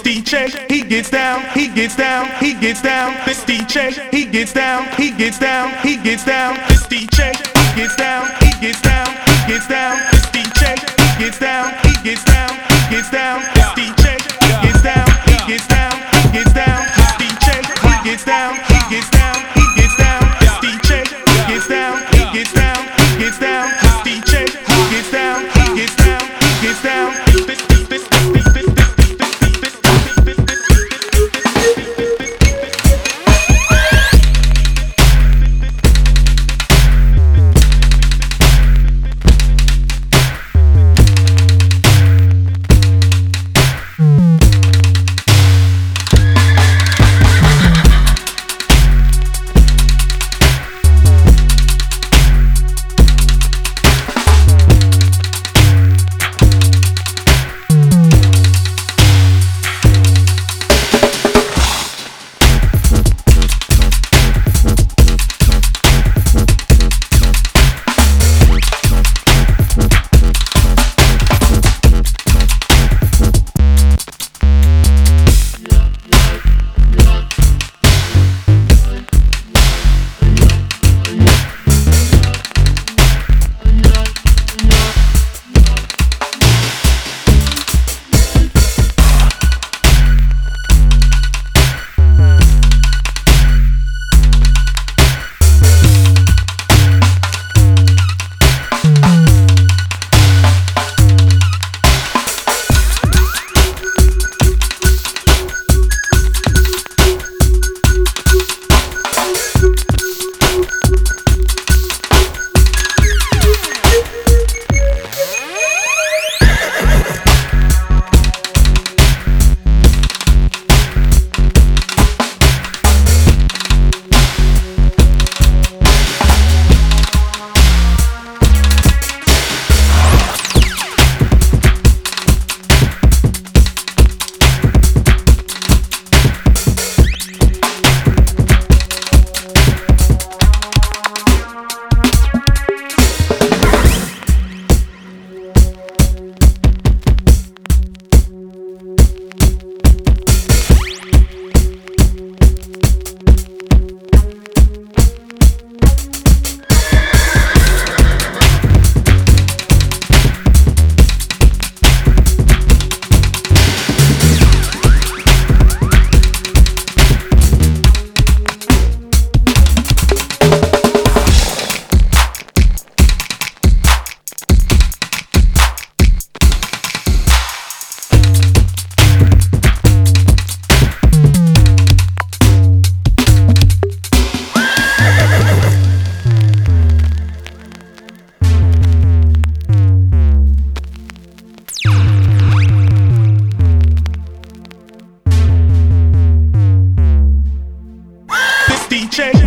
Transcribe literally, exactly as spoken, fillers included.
D J, he gets down, he gets down, he gets down. This D J, he gets down, he gets down, he gets down. This D J, he gets down, he gets down, he gets down. This D J, he gets down, he gets down, he gets down. This D J, he gets down, he gets down, he gets down. This D J, he gets down, he gets down, he gets down. This D J, he gets down, he gets down, he gets down. This D J, he gets down, he gets down, he gets down. This this this this this this D J.